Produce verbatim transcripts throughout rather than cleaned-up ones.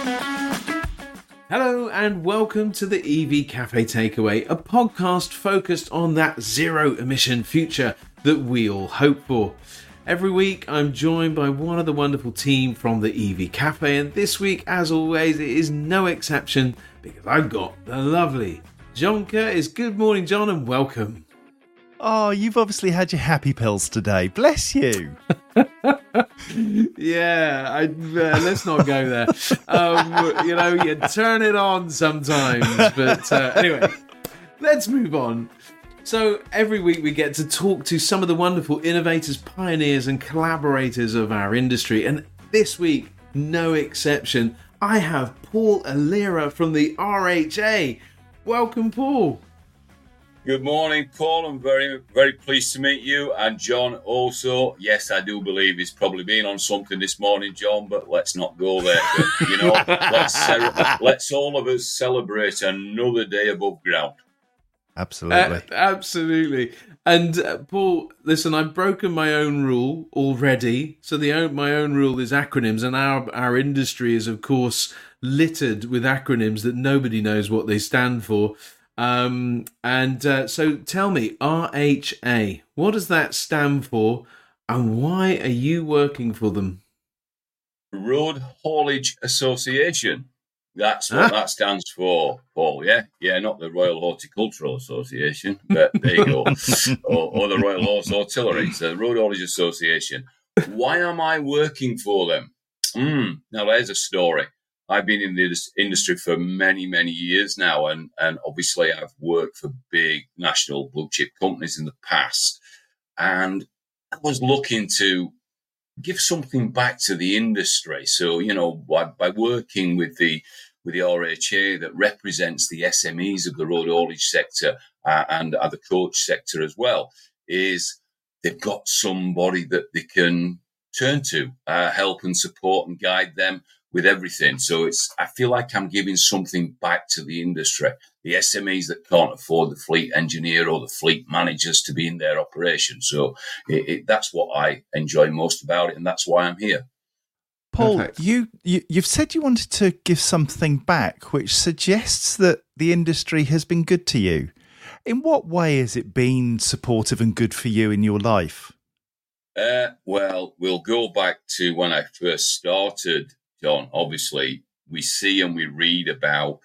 Hello and welcome to the E V Cafe Takeaway, a podcast focused on that zero emission future that we all hope for. Every week I'm joined by one of the wonderful team from the E V Cafe, and this week, as always, it is no exception because I've got the lovely John Curtis. Good morning, John, and welcome. Oh, you've obviously had your happy pills today. Bless you. yeah, I, uh, let's not go there. Um, you know, you turn it on sometimes. But uh, anyway, let's move on. So every week we get to talk to some of the wonderful innovators, pioneers and collaborators of our industry. And this week, no exception, I have Paul Alira from the R H A. Welcome, Paul. Good morning, Paul. I'm very, very pleased to meet you. And John also. Yes, I do believe he's probably been on something this morning, John, but let's not go there. But, you know, let's, uh, let's all of us celebrate another day above ground. Absolutely. Uh, absolutely. And uh, Paul, listen, I've broken my own rule already. So the own, my own rule is acronyms, and our, our industry is, of course, littered with acronyms that nobody knows what they stand for. Um, and uh, so tell me, R H A, what does that stand for, and why are you working for them? Road Haulage Association. That's what ah. that stands for, Paul, yeah? Yeah, not the Royal Horticultural Association, but there you go. or, or the Royal Horse Artillery. So the Road Haulage Association. Why am I working for them? Mm, now, there's a story. I've been in the industry for many, many years now, and, and obviously I've worked for big national blue chip companies in the past. And I was looking to give something back to the industry. So, you know, by, by working with the with the R H A that represents the S M Es of the road haulage sector uh, and uh, the coach sector as well, is they've got somebody that they can turn to, uh, help and support and guide them with everything. So it's, I feel like I'm giving something back to the industry. The S M Es that can't afford the fleet engineer or the fleet managers to be in their operation. So it, it, that's what I enjoy most about it, and that's why I'm here. Paul, you, you, you've said you wanted to give something back, which suggests that the industry has been good to you. In what way has it been supportive and good for you in your life? Uh, well, we'll go back to when I first started, John. Obviously, we see and we read about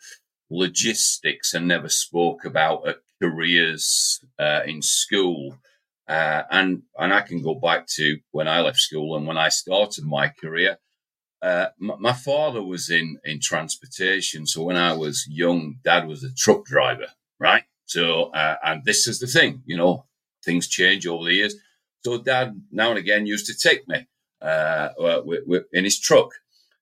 logistics and never spoke about uh, careers uh, in school. Uh, and, and I can go back to when I left school and when I started my career. Uh, my, my father was in, in transportation. So when I was young, Dad was a truck driver, right? So, uh, and this is the thing, you know, things change over the years. So Dad now and again used to take me uh, with, with, in his truck.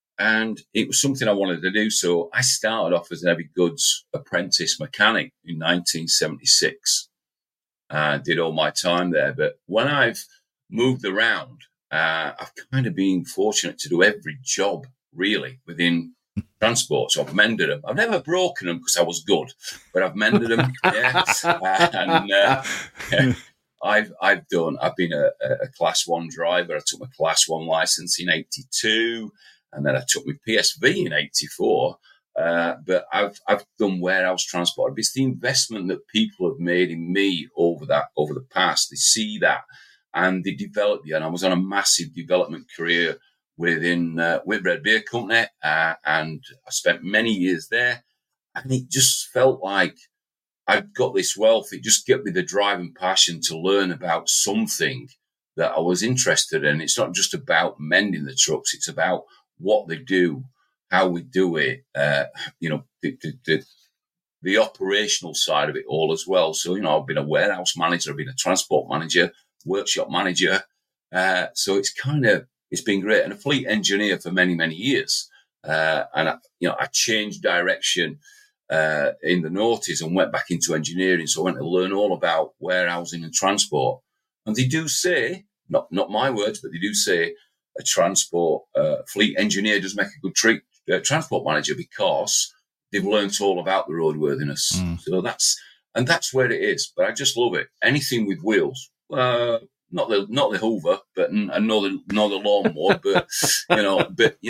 And it was something I wanted to do. So I started off as an heavy goods apprentice mechanic in nineteen seventy-six. Uh, did all my time there. But when I've moved around, uh, I've kind of been fortunate to do every job, really, within transport. So I've mended them. I've never broken them because I was good, but I've mended them. yeah. Uh, and uh, I've I've done, I've been a, a class one driver. I took my class one license in eighty-two. And then I took my P S V in eighty-four. Uh, but I've I've done warehouse transport. It's the investment that people have made in me over that over the past. They see that and they develop you. And I was on a massive development career within uh, Whitbread Beer Company, uh, and I spent many years there. And it just felt like I'd got this wealth. It just gave me the drive and passion to learn about something that I was interested in. It's not just about mending the trucks. It's about what they do, how we do it, uh, you know, the, the, the, the operational side of it all as well. So, you know, I've been a warehouse manager, I've been a transport manager, workshop manager. Uh, so it's kind of, it's been great. And a fleet engineer for many, many years. Uh, and, I, you know, I changed direction uh, in the noughties and went back into engineering. So I went to learn all about warehousing and transport. And they do say, not, not my words, but they do say, a transport uh, fleet engineer does make a good tre- uh, transport manager because they've learnt all about the roadworthiness. Mm. So that's and that's where it is. But I just love it. Anything with wheels, uh, not the not the Hoover, but and nor the nor the lawnmower, but you know, but you know,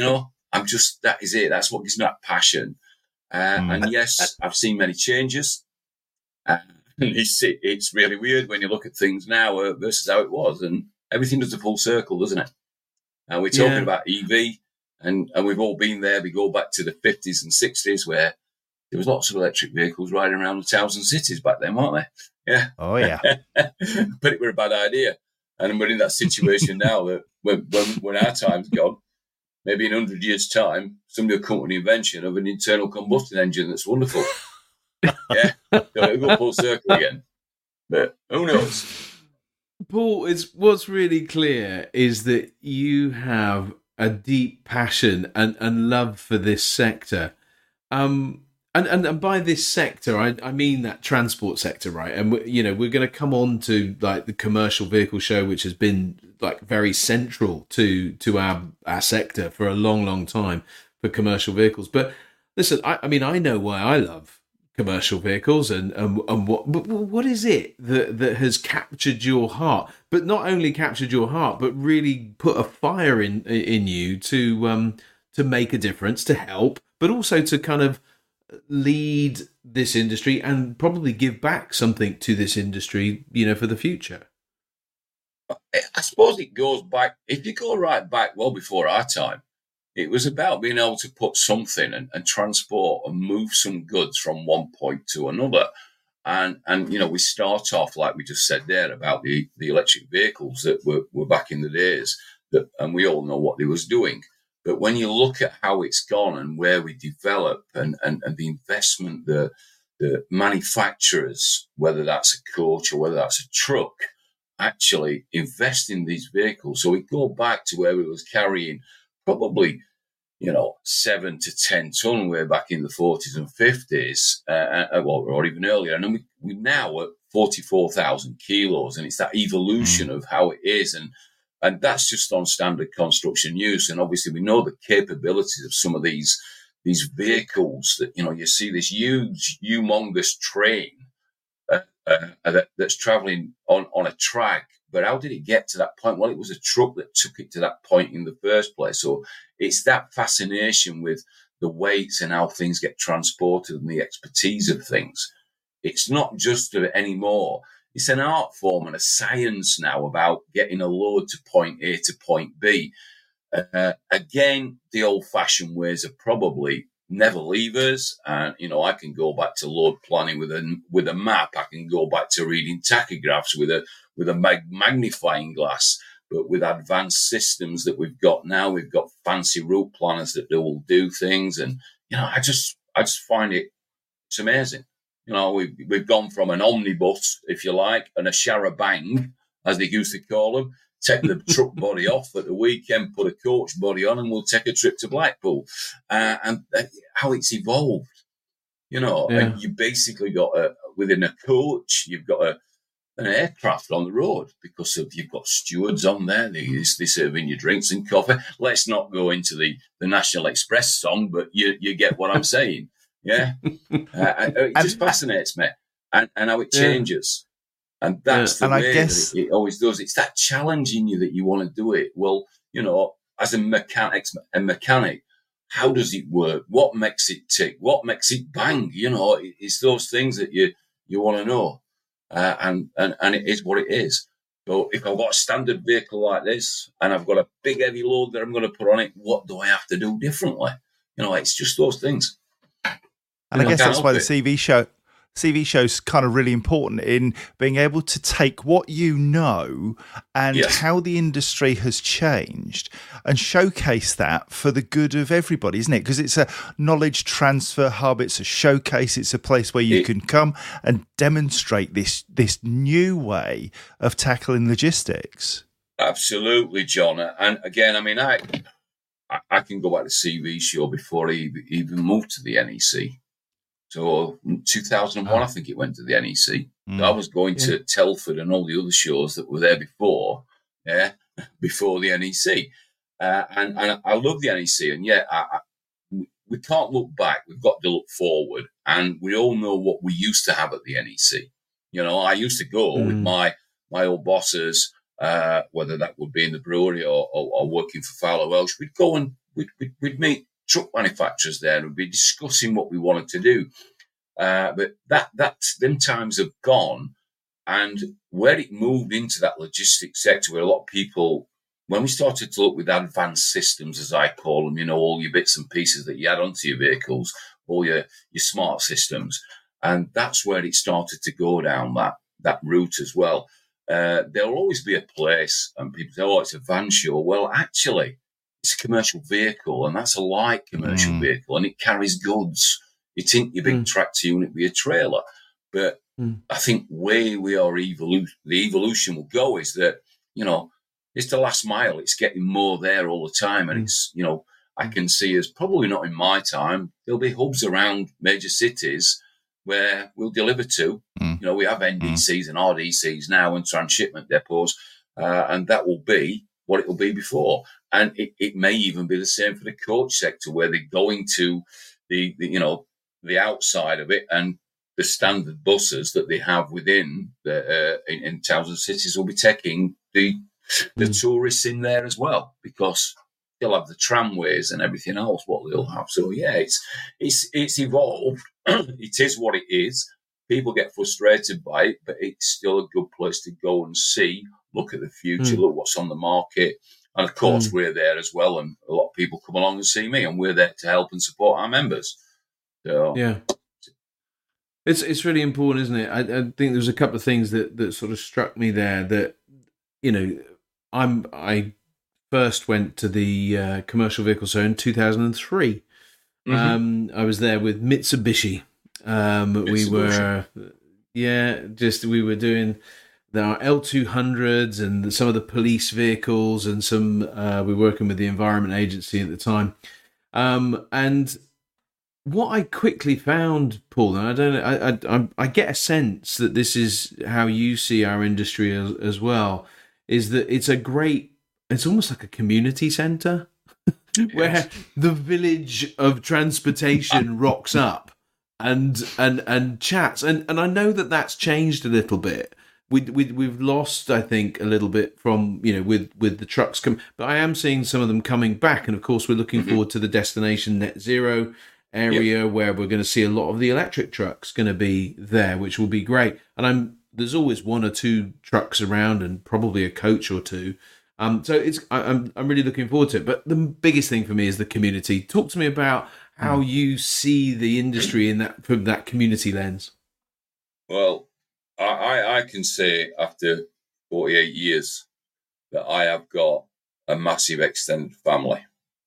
I'm just, that is it. That's what gives me that passion. Uh, mm. And yes, I've seen many changes. Uh, it's, it's really weird when you look at things now uh, versus how it was. And everything does a full circle, doesn't it? And we're talking yeah. about E V, and, and we've all been there. We go back to the fifties and sixties where there was lots of electric vehicles riding around the towns and cities back then, weren't they? Yeah. Oh, yeah. But it were a bad idea. And we're in that situation now that when, when, when our time's gone, maybe in one hundred years' time, somebody will come with an invention of an internal combustion engine that's wonderful. Yeah. So it'll go full circle again. But who knows? Paul, it's, what's really clear is that you have a deep passion and, and love for this sector. Um, and, and, and by this sector, I, I mean that transport sector, right? And, we, you know, we're going to come on to like the commercial vehicle show, which has been like very central to, to our, our sector for a long, long time for commercial vehicles. But listen, I, I mean, I know why I love commercial vehicles and, and and what but what is it that that has captured your heart, but not only captured your heart but really put a fire in in you to um to make a difference, to help, but also to kind of lead this industry and probably give back something to this industry, you know, for the future? I suppose it goes back, if you go right back well before our time, it was about being able to put something and, and transport and move some goods from one point to another. And, and you know, we start off, like we just said there, about the, the electric vehicles that were, were back in the days, that, and we all know what they was doing. But when you look at how it's gone and where we develop and, and, and the investment, the, the manufacturers, whether that's a coach or whether that's a truck, actually invest in these vehicles. So we go back to where we was carrying probably, you know, seven to ten ton way back in the forties and fifties, uh, well, or even earlier. And then we, we now at forty-four thousand kilos, and it's that evolution of how it is. And, and that's just on standard construction use. And obviously we know the capabilities of some of these, these vehicles that, you know, you see this huge, humongous train uh, uh, that, that's traveling on, on a track. But how did it get to that point? Well, it was a truck that took it to that point in the first place. So it's that fascination with the weights and how things get transported and the expertise of things. It's not just anymore. It's an art form and a science now about getting a load to point A to point B. Uh, again, the old-fashioned ways are probably never leave us. And, you know, I can go back to load planning with a, with a map. I can go back to reading tachographs with a, with a mag- magnifying glass. But with advanced systems that we've got now, we've got fancy route planners that will do things. And, you know, I just, I just find it, it's amazing. You know, we've, we've gone from an omnibus, if you like, and a char-a-bang, as they used to call them, take the truck body off at the weekend, put a coach body on, and we'll take a trip to Blackpool. Uh, and uh, how it's evolved, you know, yeah. And you basically got a, within a coach, you've got a, an aircraft on the road because of you've got stewards on there. They, they serving you drinks and coffee. Let's not go into the, the National Express song, but you, you get what I'm saying. Yeah. uh, it just fascinates me and, and how it changes. Yeah. And that's yeah. the and way I guess... that it, it always does. It's that challenging you that you want to do it. Well, you know, as a mechanic, a mechanic, how does it work? What makes it tick? What makes it bang? You know, it, it's those things that you, you want to know. Uh, and, and, and it is what it is. So if I've got a standard vehicle like this and I've got a big heavy load that I'm going to put on it, what do I have to do differently? You know, it's just those things. And you I know, guess that's why the C V show, C V show's kind of really important in being able to take what you know and yes. how the industry has changed and showcase that for the good of everybody, isn't it? Because it's a knowledge transfer hub, it's a showcase, it's a place where you it, can come and demonstrate this this new way of tackling logistics. Absolutely, John. And again, I mean, I I can go back to the C V show before I even moved to the N E C. So in two thousand one, oh. I think it went to the N E C. Mm. I was going yeah. to Telford and all the other shows that were there before, yeah, before the N E C. Uh, and, and I love the N E C. And yeah, I, I, we can't look back. We've got to look forward. And we all know what we used to have at the N E C. You know, I used to go mm. with my, my old bosses uh, whether that would be in the brewery or, or, or working for Fowler Welsh, we'd go and we'd, we'd, we'd meet truck manufacturers there and we'd be discussing what we wanted to do. Uh, but that that them times have gone, and where it moved into that logistics sector, where a lot of people, when we started to look with advanced systems, as I call them, you know, all your bits and pieces that you add onto your vehicles, all your your smart systems, and that's where it started to go down that that route as well. Uh, there'll always be a place, and people say, "Oh, it's a van show." Well, actually, it's a commercial vehicle, and that's a light commercial mm. vehicle, and it carries goods. It ain't your big mm. tractor unit with a trailer. But mm. I think where we are, evolu- the evolution will go is that, you know, it's the last mile. It's getting more there all the time. And mm. it's, you know, I can see us probably not in my time. There'll be hubs around major cities where we'll deliver to. Mm. You know, we have N D Cs mm. and R D Cs now and transshipment depots, uh, and that will be what it will be before. And it, it may even be the same for the coach sector, where they're going to the, the you know, the outside of it, and the standard buses that they have within the uh, in, in towns and cities will be taking the the mm. tourists in there as well, because they'll have the tramways and everything else what they'll have. So yeah, it's it's it's evolved. It is what it is. People get frustrated by it, but it's still a good place to go and see, look at the future, mm. look what's on the market. And of course, mm. we're there as well, and a lot of people come along and see me, and we're there to help and support our members. So, yeah, it's it's really important, isn't it? I, I think there's a couple of things that, that sort of struck me there. That, you know, I'm I first went to the uh, commercial vehicle show in two thousand three. Mm-hmm. Um, I was there with Mitsubishi. Um, Mitsubishi. We were, yeah, just we were doing our L two hundreds and some of the police vehicles, and some uh, we were working with the Environment Agency at the time, um, and. What I quickly found, Paul, and I don't, I, I, I get a sense that this is how you see our industry as, as well, is that it's a great, it's almost like a community centre, where yes. the village of transportation rocks up and and and chats, and and I know that that's changed a little bit. We we we've lost, I think, a little bit from, you know, with with the trucks come, but I am seeing some of them coming back, and of course we're looking mm-hmm. forward to the Destination Net Zero area yep. where we're going to see a lot of the electric trucks going to be there, which will be great. And I'm there's always one or two trucks around, and probably a coach or two. Um, so it's I, I'm I'm really looking forward to it. But the biggest thing for me is the community. Talk to me about how you see the industry in that from that community lens. Well, I I can say after forty-eight years that I have got a massive extended family.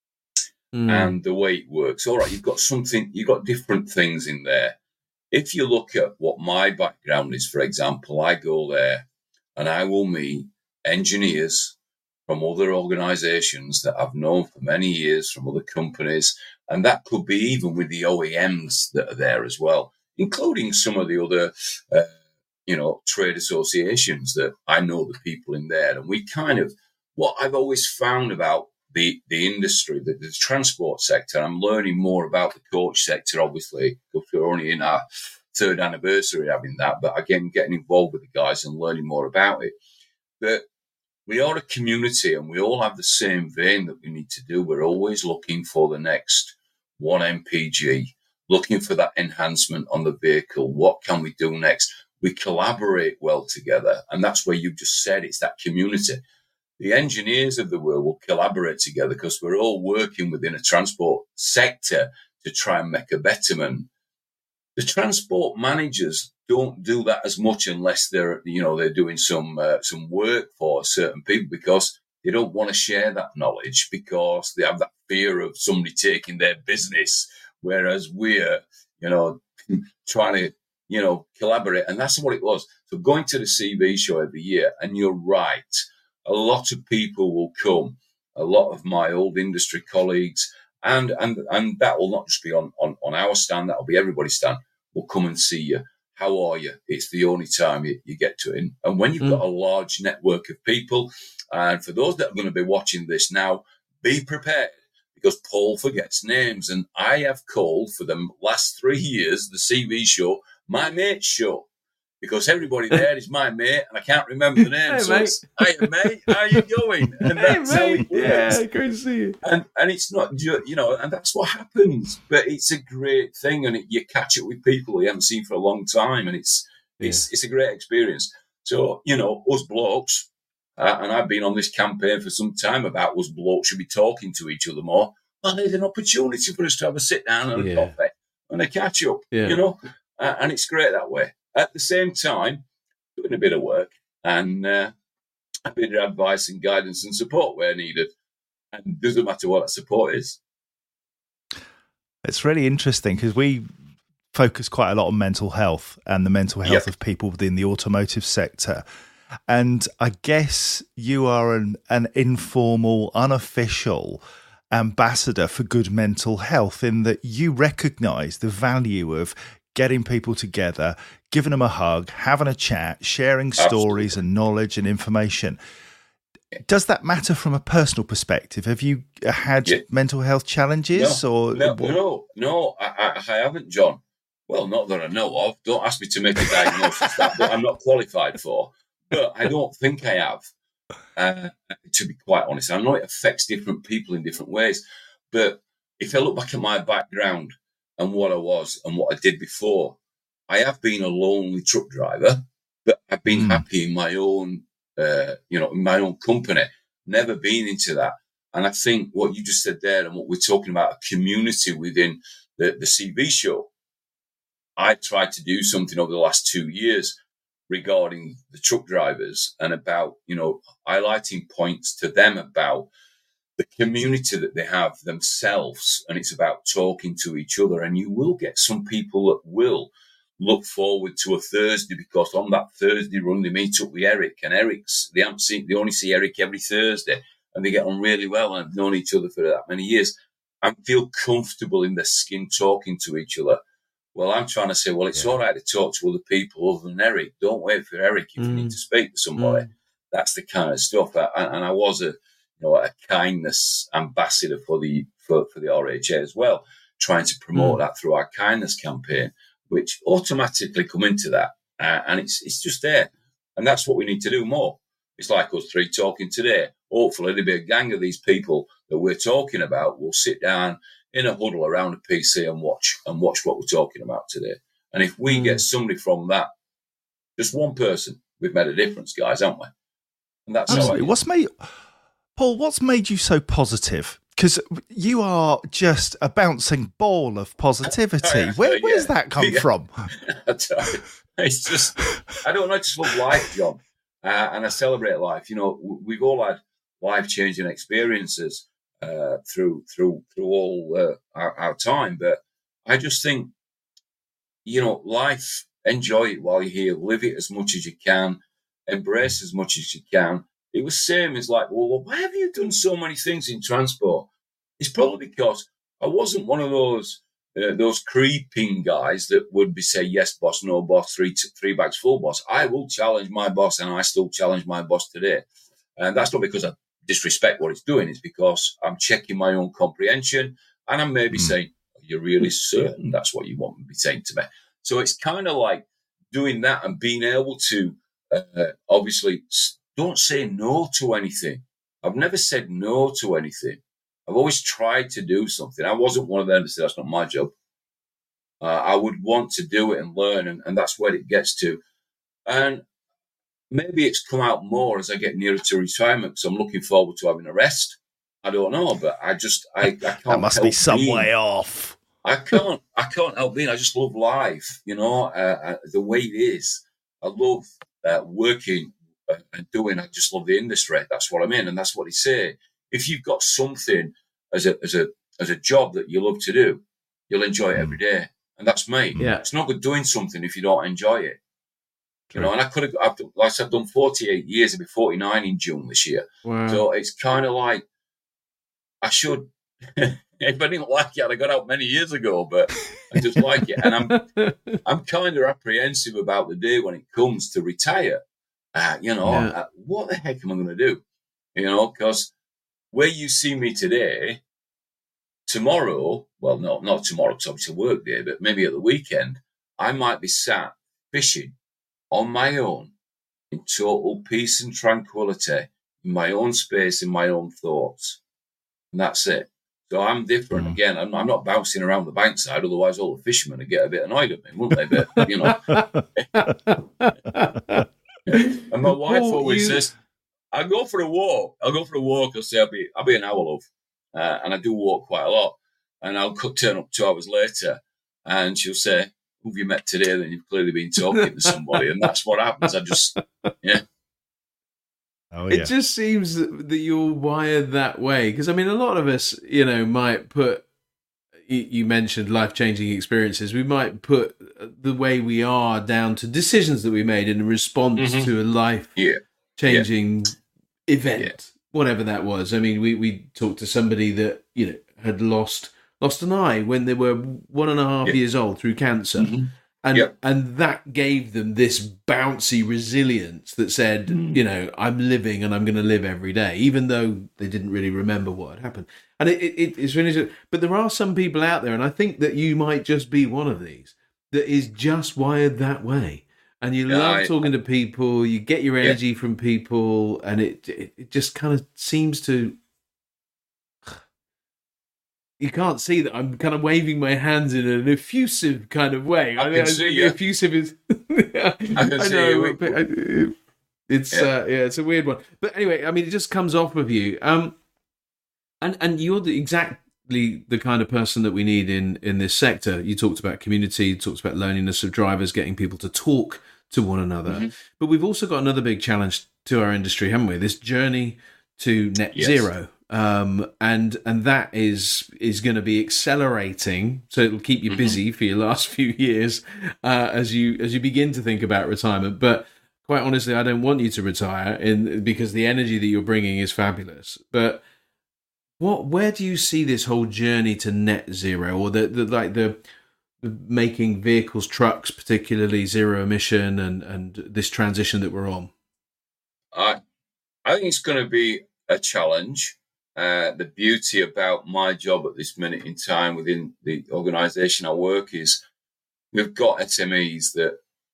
Mm. And the way it works, all right, you've got something, you've got different things in there. If you look at what my background is, for example, I go there and I will meet engineers from other organizations that I've known for many years, from other companies. And that could be even with the O E Ms that are there as well, including some of the other, uh, you know, trade associations that I know the people in there. And we kind of, what I've always found about the the industry, the, the transport sector. I'm learning more about the coach sector, obviously, because we're only in our third anniversary having that. But again, getting involved with the guys and learning more about it. But we are a community, and we all have the same vein that we need to do. We're always looking for the next one M P G, looking for that enhancement on the vehicle. What can we do next? We collaborate well together, and that's where you just said it's that community. The engineers of the world will collaborate together because we're all working within a transport sector to try and make a betterment. The transport managers don't do that as much unless they're, you know, they're doing some uh, some work for certain people, because they don't want to share that knowledge because they have that fear of somebody taking their business. Whereas we're, you know, trying to, you know, collaborate, and that's what it was. So going to the C V show every year, and you're right. A lot of people will come, a lot of my old industry colleagues, and and and that will not just be on, on, on our stand, that will be everybody's stand, will come and see you. How are you? It's the only time you, you get to it. And when you've mm. got a large network of people, and for those that are going to be watching this now, be prepared, because Paul forgets names. And I have called for the last three years, the C V show, my mate's show. because everybody there is my mate, and I can't remember the name. Hey, so mate. it's, hey, mate, how you going? And Hey, that's how mate. it works. Yeah, great to see you. And and it's not ju- you know, and that's what happens. But it's a great thing, and it, you catch it with people you haven't seen for a long time, and it's it's Yeah. it's a great experience. So you know, us blokes, uh, and I've been on this campaign for some time about us blokes should be talking to each other more. Well, there's an opportunity for us to have a sit down and Yeah. a coffee and a catch up. Yeah. You know, uh, and it's great that way. At the same time, doing a bit of work and uh, a bit of advice and guidance and support where needed. And it doesn't matter what that support is. It's really interesting because we focus quite a lot on mental health and the mental health Yep. of people within the automotive sector. And I guess you are an, an informal, unofficial ambassador for good mental health in that you recognise the value of getting people together, giving them a hug, having a chat, sharing stories Absolutely. and knowledge and information. Does that matter from a personal perspective? Have you had Yeah. mental health challenges No, or no, what- no, no I, I, I haven't, John. Well, not that I know of. Don't ask me to make a diagnosis that but I'm not qualified for. But I don't think I have. Uh, to be quite honest, I know it affects different people in different ways. But if I look back at my background and what I was and what I did before, I have been a lonely truck driver, but I've been Mm. happy in my own, uh, you know, in my own company. Never been into that. And I think what you just said there and what we're talking about, a community within the, the C V show, I tried to do something over the last two years regarding the truck drivers and about, you know, highlighting points to them about the community that they have themselves. And it's about talking to each other. And you will get some people that will look forward to a Thursday because on that Thursday run, they meet up with Eric, and Eric's, they haven't seen, they only see Eric every Thursday and they get on really well and have known each other for that many years and feel comfortable in their skin talking to each other. Well, I'm trying to say, well, it's Yeah. all right to talk to other people other than Eric. Don't wait for Eric if Mm. you need to speak to somebody. Mm. That's the kind of stuff. And, and I was a, you know, a kindness ambassador for the for, for the R H A as well, trying to promote Mm. that through our kindness campaign, which automatically come into that, uh, and it's it's just there, and that's what we need to do more. It's like us three talking today. Hopefully, there'll be a gang of these people that we're talking about. We'll sit down in a huddle around a P C and watch and watch what we're talking about today. And if we Mm. get somebody from that, just one person, we've made a difference, guys, haven't we? And that's how I Absolutely. use What's made Paul? What's made you so positive? Because you are just a bouncing ball of positivity. Yeah, Where, where's yeah. that come Yeah. from? I tell you, it's just, I don't know, I just love life, John. Uh, and I celebrate life. You know, w- we've all had life-changing experiences uh, through through through all uh, our, our time. But I just think, you know, life, enjoy it while you're here, live it as much as you can, embrace as much as you can. It was same as like, well, why have you done so many things in transport? It's probably because I wasn't one of those uh, those creeping guys that would be say yes boss, no boss, three t- three bags full boss. I will challenge my boss, and I still challenge my boss today. And that's not because I disrespect what he's doing; it's because I'm checking my own comprehension, and I'm maybe Mm. saying, "Are you really certain that's what you want to be saying to me?" So it's kind of like doing that and being able to uh, obviously don't say no to anything. I've never said no to anything. I've always tried to do something. I wasn't one of them to say that's not my job. Uh, I would want to do it and learn, and, and that's where it gets to. And maybe it's come out more as I get nearer to retirement because I'm looking forward to having a rest. I don't know, but I just I, I can't. That must be help some being- way off. I can't. I can't help being. I just love life. You know, uh, uh, the way it is. I love uh, working uh, and doing. I just love the industry. That's what I'm in, and that's what they say. If you've got something as a as a as a job that you love to do, you'll enjoy it every day, and that's me. Yeah. It's not good doing something if you don't enjoy it. True. You know, and I could have. I've, like I said, I've done forty-eight years. I'll be forty-nine in June this year. Wow. So it's kind of like I should. If I didn't like it, I got out many years ago. But I just like it, and I'm I'm kind of apprehensive about the day when it comes to retire. Uh, you know, Yeah. uh, what the heck am I going to do? You know, because where you see me today, tomorrow, well, no, not tomorrow because obviously work day, but maybe at the weekend, I might be sat fishing on my own, in total peace and tranquility, in my own space, in my own thoughts. And that's it. So I'm different. Mm. Again, I'm, I'm not bouncing around the bankside, otherwise all the fishermen would get a bit annoyed at me, wouldn't they? But, you know. And my wife oh, always you... says, I go for a walk. I'll go for a walk. I'll say, I'll be, I'll be an hour, love. Uh, and I do walk quite a lot. And I'll turn up two hours later and she'll say, who have you met today? Then you've clearly been talking to somebody. And that's what happens. I just, yeah. Oh, yeah. It just seems that you're wired that way. Because, I mean, a lot of us, you know, might put, you mentioned life-changing experiences. We might put the way we are down to decisions that we made in response mm-hmm. to a life-changing yeah. event, yeah. whatever that was. I mean, we, we talked to somebody that, you know, had lost lost an eye when they were one and a half yeah. years old through cancer. Mm-hmm. And yep. and that gave them this bouncy resilience that said, mm. you know, I'm living and I'm going to live every day, even though they didn't really remember what had happened. And it, it, it's really, but there are some people out there, and I think that you might just be one of these that is just wired that way. And you yeah, love I, talking to people, you get your energy yeah. from people, and it, it it just kind of seems to. You can't see that I'm kind of waving my hands in an effusive kind of way. I, I can I, see you. Effusive is. I, I can I see know, you. But I, it's yeah. Uh, yeah, it's a weird one. But anyway, I mean, it just comes off of you. Um, and and you're the, exactly the kind of person that we need in in this sector. You talked about community. You talked about loneliness of drivers, getting people to talk to one another. Mm-hmm. But we've also got another big challenge to our industry, haven't we? This journey to net yes. zero. Um, and and that is is going to be accelerating, so it'll keep you busy for your last few years uh, as you as you begin to think about retirement. But quite honestly, I don't want you to retire, in because the energy that you're bringing is fabulous. But what where do you see this whole journey to net zero, or the, the like the, the making vehicles, trucks, particularly zero emission, and and this transition that we're on? I I think it's going to be a challenge. Uh, the beauty about my job at this minute in time within the organisation I work is we've got S M Es that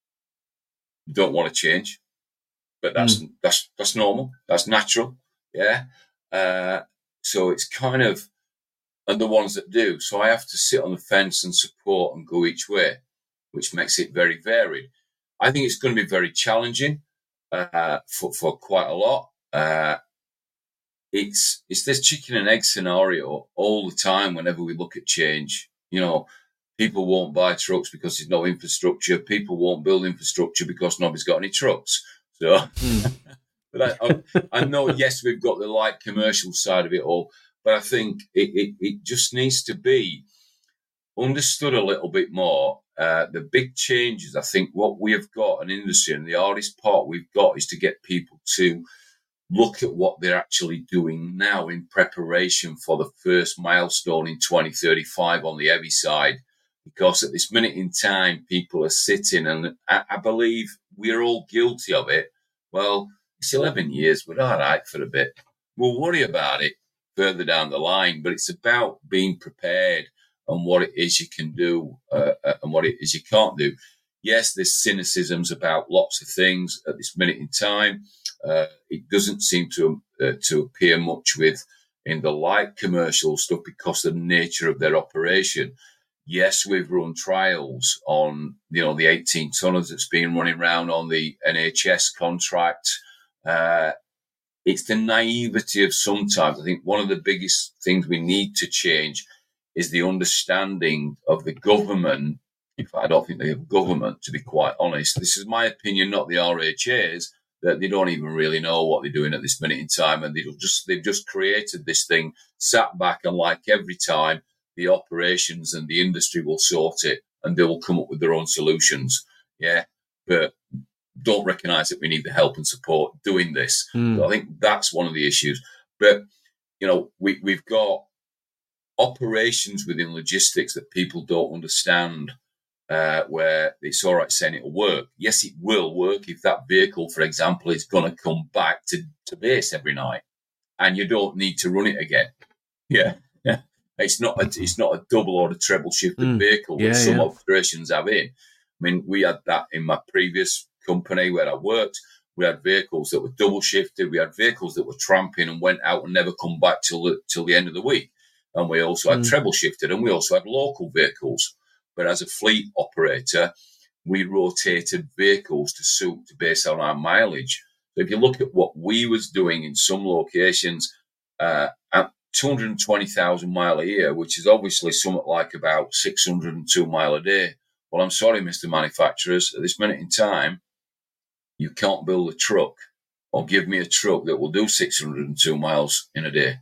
don't want to change, but that's mm. that's that's normal, that's natural, yeah. Uh, so it's kind of, and the ones that do. So I have to sit on the fence and support and go each way, which makes it very varied. I think it's going to be very challenging uh, for for quite a lot. Uh, It's it's this chicken and egg scenario all the time whenever we look at change. You know, people won't buy trucks because there's no infrastructure. People won't build infrastructure because nobody's got any trucks. So, mm. but I, I, I know, yes, we've got the light commercial side of it all, but I think it, it, it just needs to be understood a little bit more. Uh, the big changes, I think what we have got an industry, and the hardest part we've got is to get people to look at what they're actually doing now in preparation for the first milestone in twenty thirty-five on the heavy side. Because at this minute in time, people are sitting, and I, I believe we're all guilty of it. Well, it's eleven years, we're all right for a bit. We'll worry about it further down the line, but it's about being prepared on what it is you can do uh, and what it is you can't do. Yes, there's cynicisms about lots of things at this minute in time. Uh, it doesn't seem to uh, to appear much with in the light commercial stuff because of the nature of their operation. Yes, we've run trials on, you know, the eighteen tonners that's been running around on the N H S contract. Uh, it's the naivety of sometimes. I think one of the biggest things we need to change is the understanding of the government. In fact, I don't think they have government, to be quite honest. This is my opinion, not the R H A's. That they don't even really know what they're doing at this minute in time, and they'll just they've just created this thing, sat back, and like every time, the operations and the industry will sort it, and they will come up with their own solutions. Yeah, but don't recognise that we need the help and support doing this. Mm. So I think that's one of the issues. But you know, we we've got operations within logistics that people don't understand. Uh, where it's all right saying it'll work. Yes, it will work if that vehicle, for example, is going to come back to, to base every night, and you don't need to run it again. Yeah, yeah. It's not a, it's not a double or a treble shifted mm. vehicle that yeah, some yeah. operations have in. I mean, we had that in my previous company where I worked, we had vehicles that were double shifted. We had vehicles that were tramping and went out and never come back till the, till the end of the week. And we also had mm. treble shifted, and we also had local vehicles. But as a fleet operator, we rotated vehicles to suit to base on our mileage. So if you look at what we was doing in some locations uh, at two hundred twenty thousand mile a year, which is obviously somewhat like about six hundred two mile a day. Well, I'm sorry, Mister Manufacturers, at this minute in time, you can't build a truck or give me a truck that will do six hundred two miles in a day.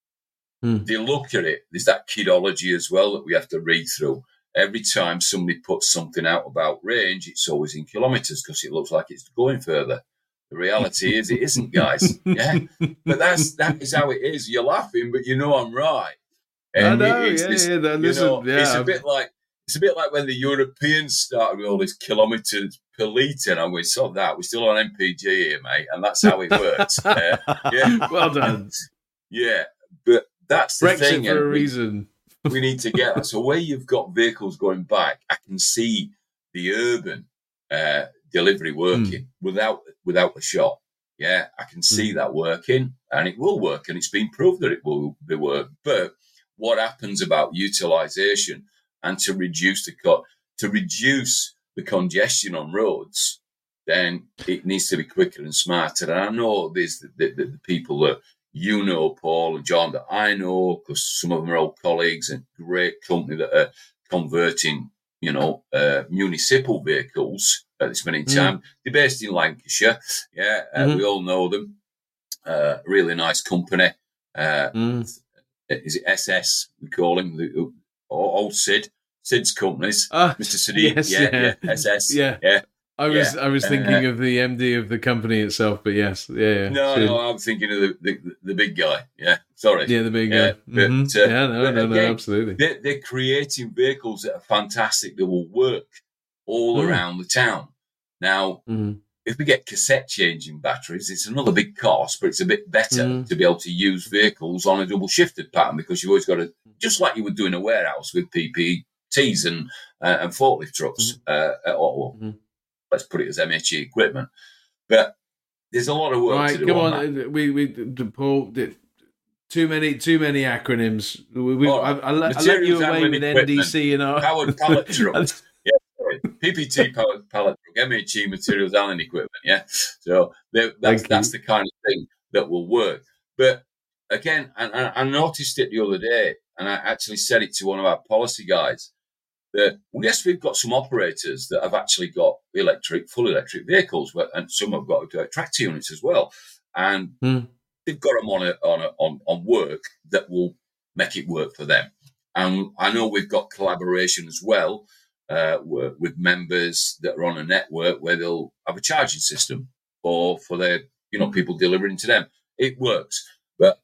Hmm. If you look at it, there's that kidology as well that we have to read through. Every time somebody puts something out about range, it's always in kilometres because it looks like it's going further. The reality is it isn't, guys. Yeah, but that's that is how it is. You're laughing, but you know I'm right. And I know, it, yeah, this, yeah. That, you know, yeah. It's a bit like it's a bit like when the Europeans started with all these kilometres per litre, and we saw that. We're still on M P G here, mate, and that's how it works. uh, yeah, well done. Yeah, but that's the Brexit thing for a we, reason. we need to get that. So where you've got vehicles going back, I can see the urban uh, delivery working mm. without without a shot. Yeah, I can see mm. that working, and it will work, and it's been proved that it will be work. But what happens about utilisation and to reduce the co- to reduce the congestion on roads, then it needs to be quicker and smarter. And I know there's the, the, the people that you know, Paul and John, that I know, because some of them are old colleagues and great company that are converting, you know, uh, municipal vehicles at this minute in time. Mm. They're based in Lancashire. Yeah, uh, mm-hmm. we all know them. Uh, really nice company. Uh, mm. Is it S S, we call him? The, old Sid. Sid's companies. Uh, Mister Sadiq. Yes, yeah, yeah, yeah. S S. Yeah. yeah. I was yeah. I was thinking uh, of the M D of the company itself, but yes, yeah, yeah. No, Sid. no, I'm thinking of the, the, the big guy. Yeah, sorry. Yeah, the big yeah, guy. But, mm-hmm. uh, yeah, no, no, again, no, absolutely. They're, they're creating vehicles that are fantastic that will work all mm. around the town. Now, mm. if we get cassette changing batteries, it's another big cost, but it's a bit better mm. to be able to use vehicles on a double shifted pattern because you've always got to, just like you would do in a warehouse with P P Ts and uh, and forklift trucks, mm. uh, or, mm. let's put it as M H E equipment. But there's a lot of work right, to do. Come on, on, that. we we Paul did too many too many acronyms. We, we, I, I, let, I let you away with N D C and our powered pallet trucks. Yeah, sorry. P P T powered pallet truck, M H E materials handling equipment. Yeah, so that's that's the kind of thing that will work. But again, I, I noticed it the other day, and I actually said it to one of our policy guys. That, well, yes, we've got some operators that have actually got electric, full electric vehicles, but, and some have got uh, tractor units as well. And mm. they've got them on, a, on, a, on on work that will make it work for them. And I know we've got collaboration as well uh, with members that are on a network where they'll have a charging system for, for their, you know, people delivering to them. It works. But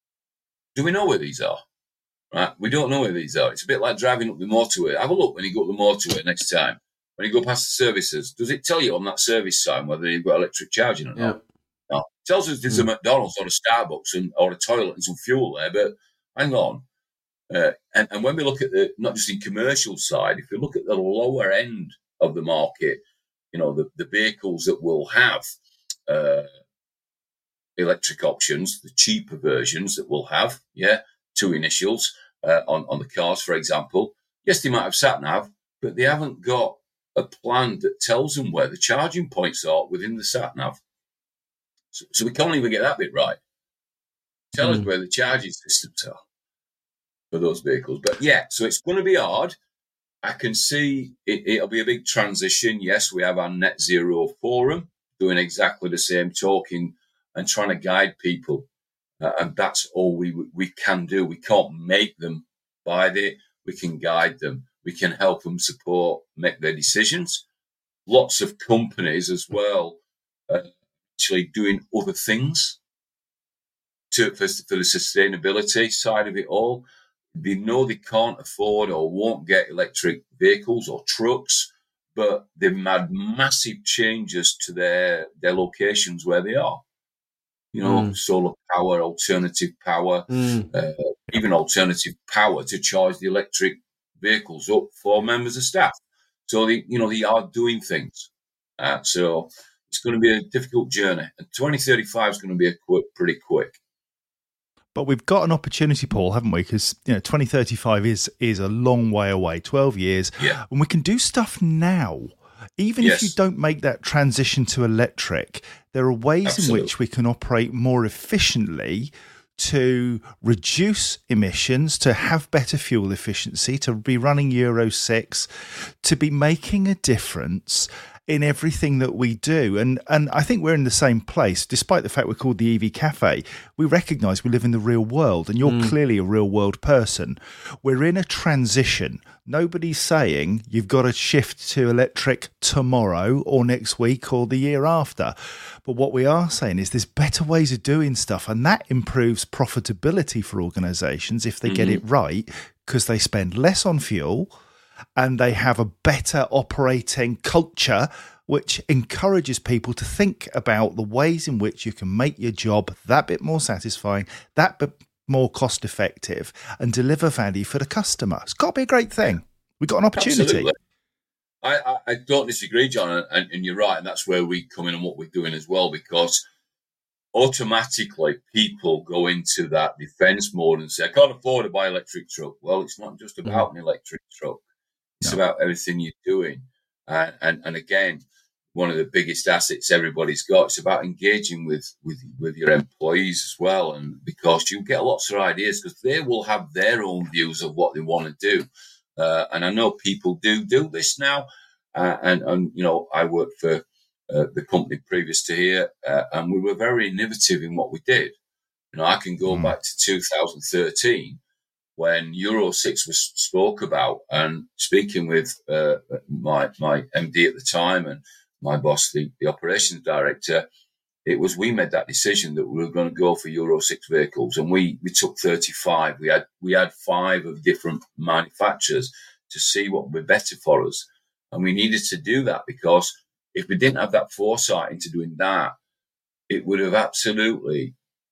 do we know where these are? Right, we don't know where these are. It's a bit like driving up the motorway. Have a look when you go up the motorway next time. When you go past the services, does it tell you on that service sign whether you've got electric charging or not? Yeah. No. It tells us there's mm. a McDonald's or a Starbucks and, or a toilet and some fuel there, but hang on. Uh, and, and when we look at the, not just in commercial side, if you look at the lower end of the market, you know, the, the vehicles that will have uh, electric options, the cheaper versions that will have, yeah, two initials uh, on, on the cars, for example. Yes, they might have sat-nav, but they haven't got a plan that tells them where the charging points are within the sat-nav. So, so we can't even get that bit right. Tell mm. us where the charging systems are for those vehicles. But yeah, so it's going to be hard. I can see it, it'll be a big transition. Yes, we have our Net Zero Forum doing exactly the same, talking and trying to guide people. Uh, and that's all we we can do. We can't make them buy it. We can guide them. We can help them support, make their decisions. Lots of companies as well uh, actually doing other things to for, for the sustainability side of it all. They know they can't afford or won't get electric vehicles or trucks, but they've made massive changes to their, their locations where they are. You know, mm. solar power, alternative power, mm. uh, even alternative power to charge the electric vehicles up for members of staff. So, they, you know, they are doing things. Uh, so it's going to be a difficult journey. And twenty thirty-five is going to be a quick, pretty quick. But we've got an opportunity, Paul, haven't we? Because you know, twenty thirty-five is is a long way away, twelve years, yeah. and we can do stuff now. Even yes. if you don't make that transition to electric, there are ways Absolutely. in which we can operate more efficiently to reduce emissions, to have better fuel efficiency, to be running Euro six, to be making a difference in everything that we do. And and I think we're in the same place, despite the fact we're called the E V Cafe. We recognise we live in the real world, and you're mm. clearly a real world person. We're in a transition. Nobody's saying you've got to shift to electric tomorrow or next week or the year after. But what we are saying is there's better ways of doing stuff, and that improves profitability for organisations if they mm-hmm. get it right, because they spend less on fuel and they have a better operating culture, which encourages people to think about the ways in which you can make your job that bit more satisfying, that bit more cost effective, and deliver value for the customer. It's got to be a great thing. We've got an opportunity. Absolutely. I, I, I don't disagree, John, and, and you're right, and that's where we come in and what we're doing as well, because automatically people go into that defence mode and say, I can't afford to buy an electric truck. Well, it's not just about mm. an electric truck. It's no. about everything you're doing. Uh, and, and again, one of the biggest assets everybody's got, it's about engaging with, with, with your employees as well. And because you get lots of ideas, because they will have their own views of what they want to do. Uh, and I know people do do this now. Uh, and, and, you know, I worked for uh, the company previous to here, uh, and we were very innovative in what we did. You know, I can go mm. back to two thousand thirteen when Euro six was spoke about, and speaking with uh, my my M D at the time and my boss, the, the operations director, it was we made that decision that we were going to go for Euro six vehicles, and we we took thirty-five. We had we had five of different manufacturers to see what would be better for us, and we needed to do that because if we didn't have that foresight into doing that, it would have absolutely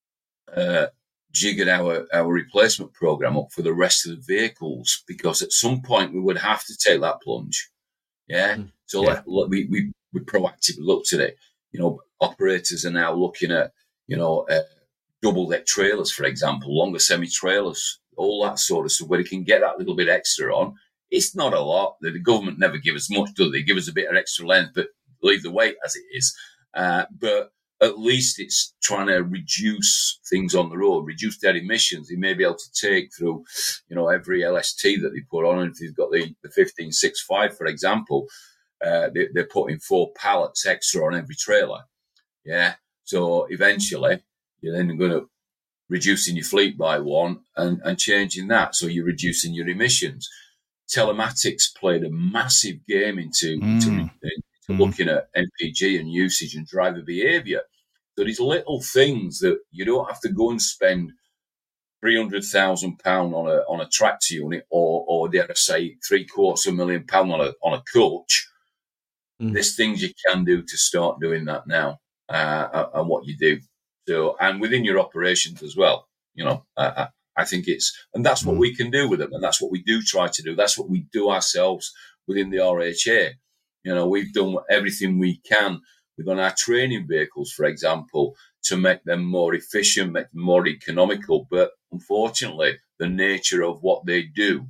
uh, jiggered our our replacement program up for the rest of the vehicles, because at some point we would have to take that plunge. Yeah, mm, so yeah. Like, we we we proactively looked at it. You know, operators are now looking at, you know, uh, double deck trailers, for example, longer semi trailers, all that sort of stuff, where you can get that little bit extra on. It's not a lot. The government never give us much, do they? They give us a bit of extra length, but leave the weight as it is. Uh, but at least it's trying to reduce things on the road, reduce their emissions. They may be able to take through, you know, every L S T that they put on. And if they've got the, the fifteen sixty-five, for example, uh, they, they're putting four pallets extra on every trailer. Yeah. So eventually you're then going to reducing your fleet by one and, and changing that. So you're reducing your emissions. Telematics played a massive game into, mm. into, into mm. looking at M P G and usage and driver behaviour. So these little things that you don't have to go and spend three hundred thousand pounds on a on a tractor unit, or or dare I say three quarters of a million pound on a on a coach. Mm. There's things you can do to start doing that now, uh, and what you do. So, and within your operations as well, you know, uh, I think it's, and that's what mm. we can do with them, and that's what we do try to do. That's what we do ourselves within the R H A. You know, we've done everything we can within our training vehicles, for example, to make them more efficient, make them more economical. But unfortunately, the nature of what they do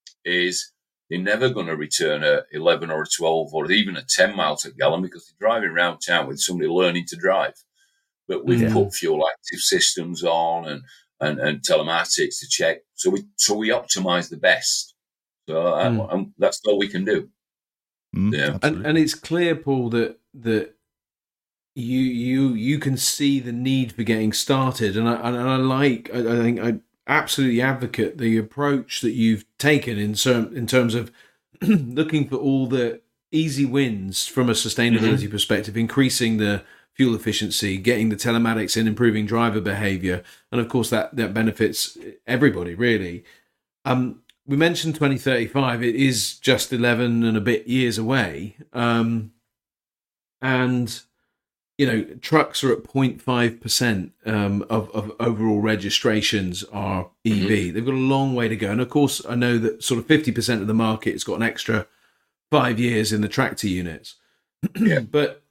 is they're never going to return a eleven or a twelve or even a ten miles a gallon, because they're driving around town with somebody learning to drive. But we've yeah. put fuel active systems on and, and, and telematics to check. So we so we optimize the best. So mm. and, and that's all we can do. Mm, yeah, and, and it's clear, Paul, that that you you you can see the need for getting started, and I and I like I, I think I absolutely advocate the approach that you've taken in certain, in terms of looking for all the easy wins from a sustainability mm-hmm. perspective, increasing the fuel efficiency, getting the telematics in, improving driver behaviour, and of course that that benefits everybody really. Um, we mentioned twenty thirty-five. It is just eleven and a bit years away. Um, and, you know, trucks are at zero point five percent um, of, of overall registrations are E V. Mm-hmm. They've got a long way to go. And, of course, I know that sort of fifty percent of the market has got an extra five years in the tractor units. Yeah. But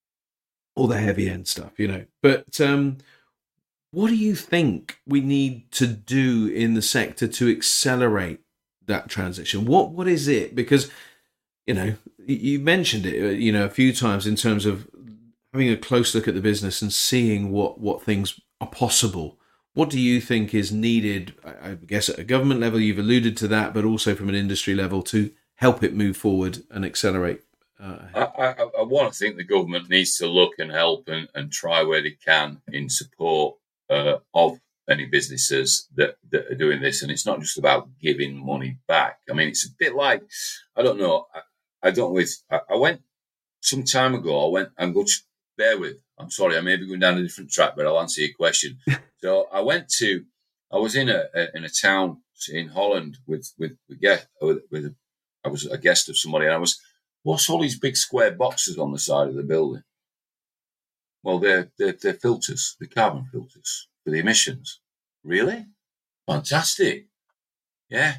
all the heavy end stuff, you know. But um, what do you think we need to do in the sector to accelerate that transition? What what is it? Because, you know, you mentioned it, you know, a few times in terms of having a close look at the business and seeing what, what things are possible. What do you think is needed, I guess, at a government level? You've alluded to that, but also from an industry level to help it move forward and accelerate? Uh, I, I, I want to think the government needs to look and help and, and try where they can in support uh, of any businesses that, that are doing this. And it's not just about giving money back. I mean, it's a bit like, I don't know, I, I don't know, I, I went some time ago, I went, I'm going to bear with, I'm sorry, I may be going down a different track, but I'll answer your question. So I went to, I was in a, a in a town in Holland with, with, with, yeah, with, with, I was a guest of somebody, and I was, what's all these big square boxes on the side of the building? Well, they're, they're, they're filters, the carbon filters for the emissions. Really? Fantastic. Yeah.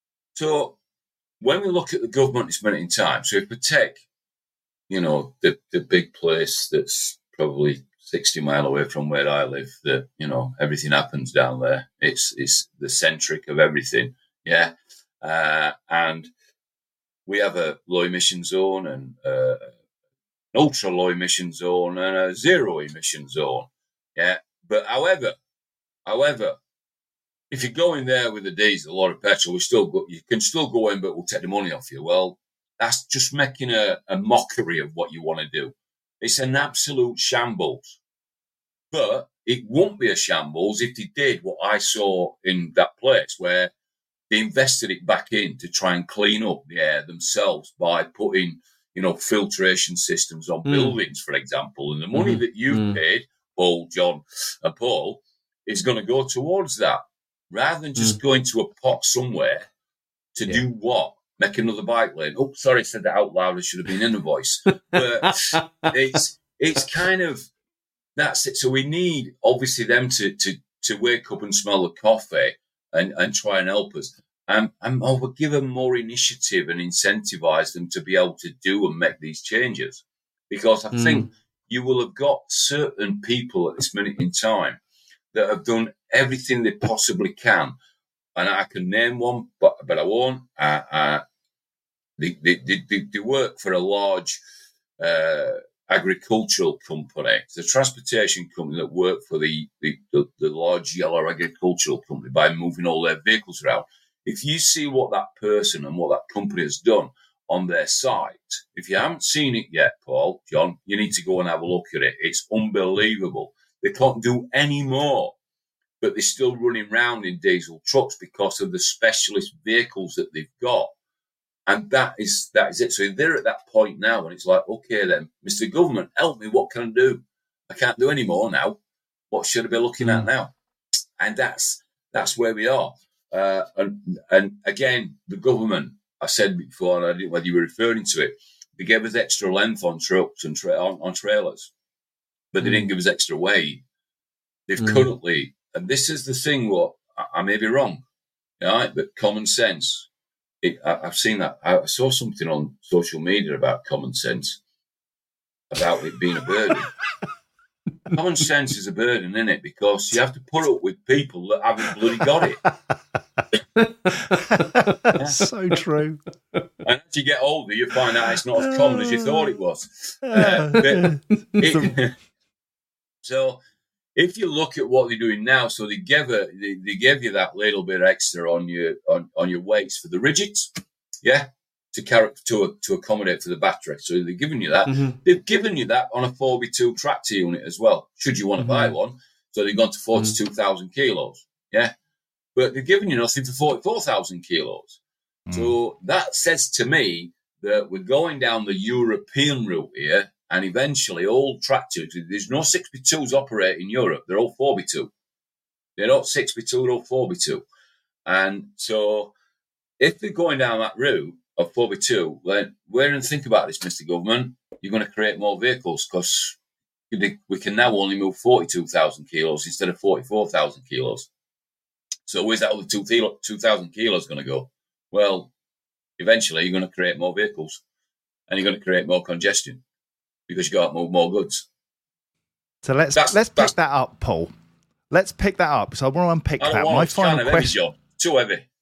So when we look at the government at this minute in time, so if we take, you know, the, the big place that's probably sixty mile away from where I live, that, you know, everything happens down there. It's, it's the centric of everything. Yeah. Uh, and we have a low emission zone and uh, an ultra low emission zone and a zero emission zone. Yeah. But however, however, if you go in there with a diesel or a petrol, we still go, you can still go in, but we'll take the money off you. Well, that's just making a, a mockery of what you want to do. It's an absolute shambles. But it won't be a shambles if they did what I saw in that place, where they invested it back in to try and clean up the air themselves by putting, you know, filtration systems on mm. buildings, for example. And the money mm-hmm. that you've mm. paid, Paul, John, and Paul, is going to go towards that, rather than just mm. going to a pot somewhere to yeah. do what? Make another bike lane. Oh, sorry, I said that out loud. I should have been in a voice. But it's it's kind of, that's it. So we need, obviously, them to to to wake up and smell the coffee and, and try and help us. Um, and I would give them more initiative and incentivize them to be able to do and make these changes. Because I mm. think you will have got certain people at this minute in time that have done everything they possibly can. And I can name one, but but I won't. Uh, uh, they, they, they, they work for a large uh, agricultural company. It's a transportation company that work for the, the, the, the large yellow agricultural company by moving all their vehicles around. If you see what that person and what that company has done on their site, if you haven't seen it yet, Paul, John, you need to go and have a look at it. It's unbelievable. They can't do any more, but they're still running around in diesel trucks because of the specialist vehicles that they've got. And that is that is it. So they're at that point now, and it's like, okay, then, Mister Government, help me. What can I do? I can't do any more now. What should I be looking mm. at now? And that's that's where we are. Uh, and and again, the government, I said before, and I didn't know whether you were referring to it, they gave us extra length on trucks and tra- on, on trailers, but they mm. didn't give us extra weight. They've mm. currently, and this is the thing, what I, I may be wrong, right? But common sense. It, I, I've seen that. I saw something on social media about common sense, about it being a burden. Common sense is a burden, isn't it? Because you have to put up with people that haven't bloody got it. Yeah. So true. And as you get older, you find out it's not as common as you thought it was. Uh, but it, so if you look at what they're doing now, so they give a, they, they give you that little bit extra on your on, on your weights for the rigids, yeah, to carry to to accommodate for the battery. So they're giving you that. Mm-hmm. They've given you that on a four by two tractor unit as well, should you want to mm-hmm. buy one. So they've gone to forty-two thousand mm-hmm. kilos, yeah. But they've given you nothing for forty-four thousand kilos. Mm. So that says to me that we're going down the European route here. And eventually, all tractors, there's no six by twos operate in Europe. They're all four by two. They're not six by two, they're all four by two. And so if they're going down that route of four by two, then where and think about this, Mister Government, you're going to create more vehicles because we can now only move forty-two thousand kilos instead of forty-four thousand kilos. So where's that other two thousand kilos going to go? Well, eventually, you're going to create more vehicles and you're going to create more congestion. because you got to move more goods. So let's that's, let's pick that up, Paul. Let's pick that up. So I want to unpick I that. Want My it's final kind of question. Heavy, Too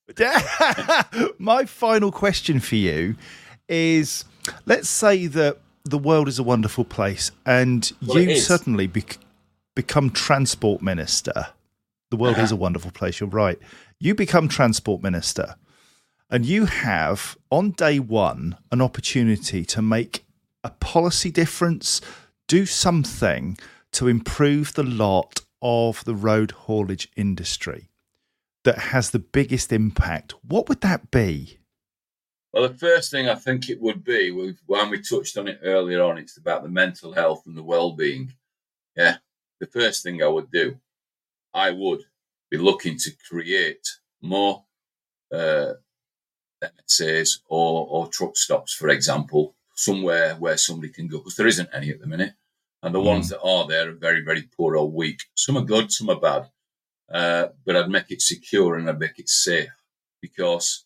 heavy. My final question for you is: let's say that the world is a wonderful place, and well, you suddenly bec- become transport minister. The world uh-huh. is a wonderful place. You're right. You become transport minister, and you have on day one an opportunity to make a policy difference, do something to improve the lot of the road haulage industry that has the biggest impact. What would that be? Well, the first thing I think it would be, when we touched on it earlier on, it's about the mental health and the well-being. Yeah, the first thing I would do, I would be looking to create more uh, M S As or, or truck stops, for example, somewhere where somebody can go, because there isn't any at the minute. And the mm. ones that are there are very, very poor or weak. Some are good, some are bad. Uh, but I'd make it secure and I'd make it safe, because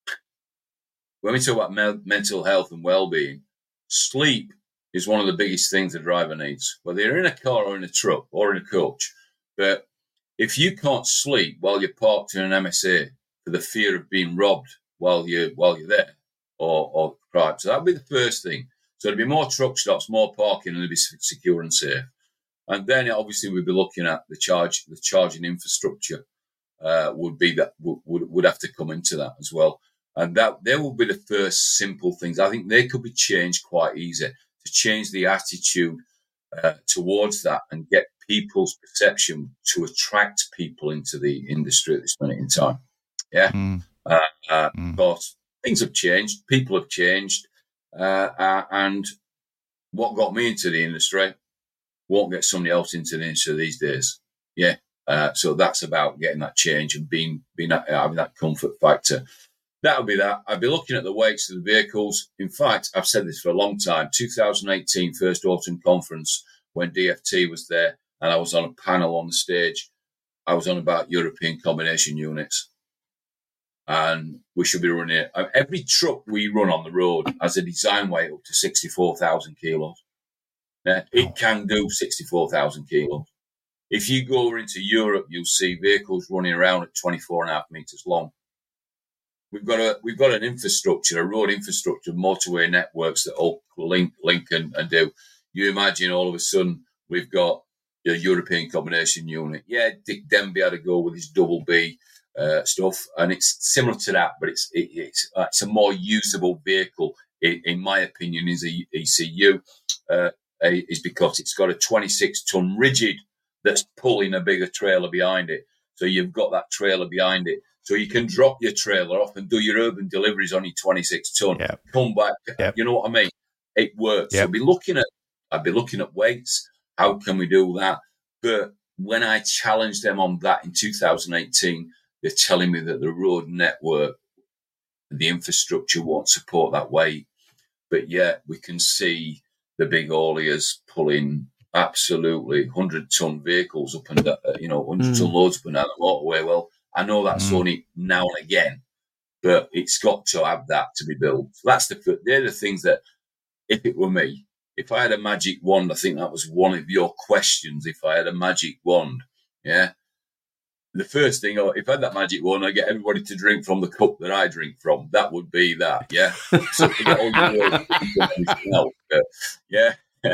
when we talk about me- mental health and well-being, sleep is one of the biggest things a driver needs, whether you're in a car or in a truck or in a coach. But if you can't sleep while you're parked in an M S A for the fear of being robbed while you're, while you're there or, or crime, so that'd be the first thing. So there'd be more truck stops, more parking, and it'd be secure and safe. And then obviously we'd be looking at the charge, the charging infrastructure uh, would be that would, would have to come into that as well. And that they will be the first simple things. I think they could be changed quite easy to change the attitude uh, towards that and get people's perception to attract people into the industry at this minute in time. Yeah, mm. uh, uh, mm. But things have changed. People have changed. Uh, uh, and what got me into the industry won't get somebody else into the industry these days. Yeah. Uh, so that's about getting that change and being, being uh, having that comfort factor. That would be that. I'd be looking at the weights of the vehicles. In fact, I've said this for a long time. twenty eighteen First Autumn Conference, when D F T was there and I was on a panel on the stage, I was on about European combination units. And we should be running it. Every truck we run on the road has a design weight up to sixty-four thousand kilos. Yeah, it can do sixty-four thousand kilos. If you go over into Europe, you'll see vehicles running around at twenty-four and a half meters long. We've got a we've got an infrastructure, a road infrastructure, motorway networks that all link link and, and do. You imagine all of a sudden we've got your European combination unit. Yeah, Dick Denby had to go with his double B uh, stuff, and it's similar to that, but it's it, it's uh, it's a more usable vehicle, in, in my opinion, is a E C U. Uh, is because it's got a twenty-six ton rigid that's pulling a bigger trailer behind it. So you've got that trailer behind it. So you can drop your trailer off and do your urban deliveries on your twenty-six ton. Yep. Come back. Yep. You know what I mean? It works. Yep. So I'd be looking at, I'd be looking at weights. How can we do that? But when I challenged them on that in two thousand eighteen, they're telling me that the road network, the infrastructure won't support that weight. But yet we can see the big hauliers pulling absolutely one hundred ton vehicles up and, uh, you know, one hundred mm. ton loads up and down the motorway. Well, I know that's mm. only now and again, but it's got to have that to be built. So that's the, they're the things that, if it were me, if I had a magic wand, I think that was one of your questions. If I had a magic wand, yeah, the first thing, if I had that magic wand, I get everybody to drink from the cup that I drink from. That would be that, yeah. So forget all your words, uh, yeah.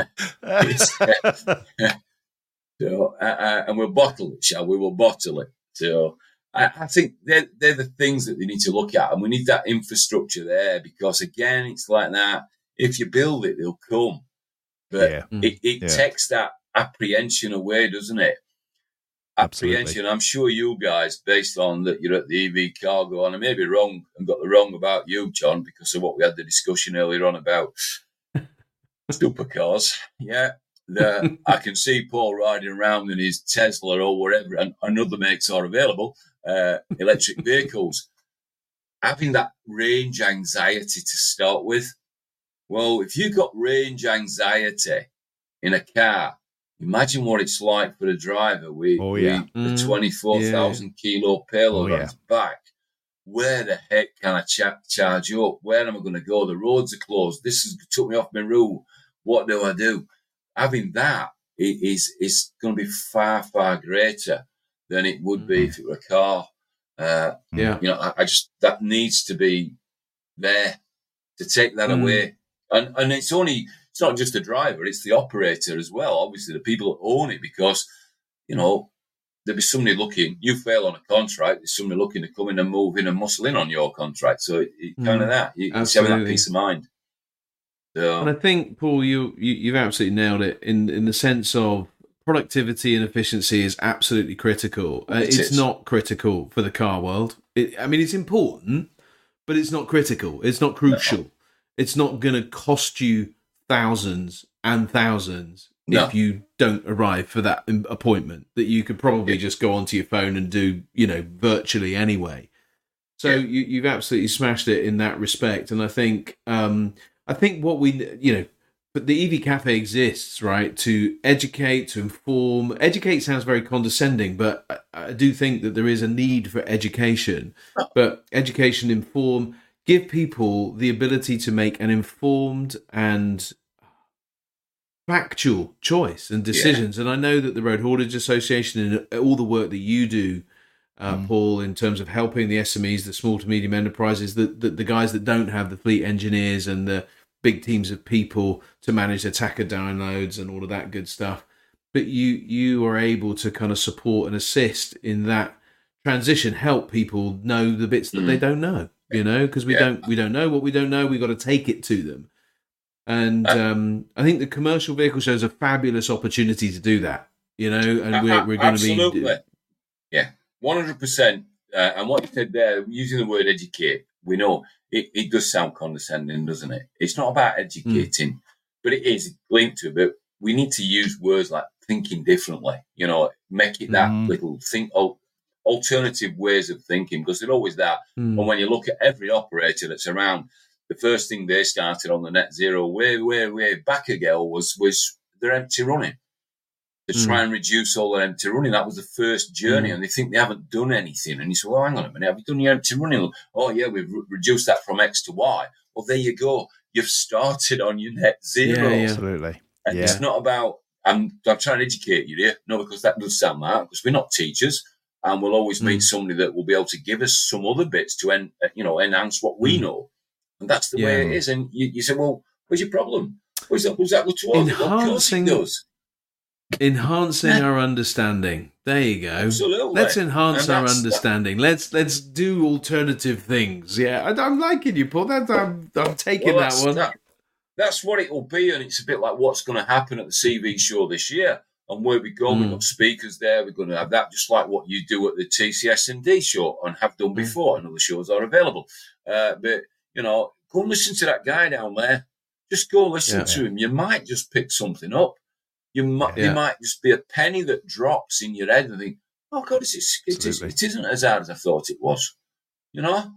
so, uh, uh, and we'll bottle it, shall we? We'll bottle it. So I, I think they're, they're the things that they need to look at, and we need that infrastructure there, because again, it's like that. If you build it, they'll come. But yeah. it, it yeah. takes that apprehension away, doesn't it? Apprehension. Absolutely. I'm sure you guys, based on that you're at the E V Cargo, and I may be wrong and got the wrong about you, John, because of what we had the discussion earlier on about supercars. Yeah. The, I can see Paul riding around in his Tesla or whatever, and, and other makes are available, uh, electric vehicles. Having that range anxiety to start with. Well, if you've got range anxiety in a car, imagine what it's like for a driver with, oh, yeah. with the twenty-four thousand yeah. kilo payload oh, on yeah. its back. Where the heck can I ch- charge up? Where am I going to go? The roads are closed. This has took me off my route. what do I do? Having that is is going to be far, far greater than it would be if it were a car. Uh, yeah. You know, I, I just, that needs to be there to take that Mm. away. And and it's only, it's not just the driver, it's the operator as well. Obviously, the people that own it, because, you know, there'll be somebody looking, you fail on a contract, there's somebody looking to come in and move in and muscle in on your contract. So it, it Mm. kind of that, you, it's having that peace of mind. So, And I think, Paul, you, you you've absolutely nailed it in in the sense of productivity and efficiency is absolutely critical. Uh, It it's is. not critical for the car world. It, I mean, it's important, but it's not critical. It's not crucial. No. It's not going to cost you thousands and thousands No. if you don't arrive for that im- appointment that you could probably Yeah. just go onto your phone and do, you know, virtually anyway. So Yeah. you, you've absolutely smashed it in that respect. And I think, um, I think what we, you know, but the E V Cafe exists, right, to educate, to inform. Educate sounds very condescending, but I, I do think that there is a need for education. But education, inform, give people the ability to make an informed and factual choice and decisions. Yeah. And I know that the Road Haulage Association and all the work that you do, uh, mm. Paul, in terms of helping the S M Es, the small to medium enterprises, the, the, the guys that don't have the fleet engineers and the big teams of people to manage their T A C A downloads and all of that good stuff. But you you are able to kind of support and assist in that transition, help people know the bits that mm. they don't know, you know, because we yeah. don't we don't know what we don't know. We've got to take it to them. And um, I think the commercial vehicle show is a fabulous opportunity to do that, you know, and we're, we're going Absolutely. to be... Yeah, one hundred percent. Uh, and what you said there, using the word educate, we know it, it does sound condescending, doesn't it? It's not about educating, mm. but it is linked to it. But we need to use words like thinking differently, you know, make it that mm. little think, alternative ways of thinking, because they're always that. Mm. And when you look at every operator that's around, the first thing they started on the net zero way, way, way back ago was was their empty running. To mm. try and reduce all their empty running. That was the first journey, mm. and they think they haven't done anything. And you say, well, hang on a minute, have you done your empty running? Oh, yeah, we've re- reduced that from X to Y. Well, there you go. You've started on your net zero. Yeah, yeah. Absolutely. And yeah. it's not about, I'm, I'm trying to educate you here. No, because that does sound like, because we're not teachers, and we'll always mm. meet somebody that will be able to give us some other bits to, en- you know, enhance what we mm. know. And that's the yeah. way it is. And you, you say, well, what's your problem? What's that, what's that go towards? Enhancing, well, of course it does. Enhancing yeah. our understanding. There you go. Absolutely. Let's enhance our understanding. That. Let's let's do alternative things. Yeah, I, I'm liking you, Paul. That, I'm, I'm taking well, that one. That, that's what it will be. And it's a bit like what's going to happen at the C V show this year. And where we go, mm. we've got speakers there. We're going to have that, just like what you do at the T C S and D show and have done before. Mm. And other shows are available. Uh, but you know, go and listen to that guy down there. Just go listen yeah, to yeah. him. You might just pick something up. You might, yeah. you might just be a penny that drops in your head and think, oh, God, it's, it, is, it isn't as hard as I thought it was. You know?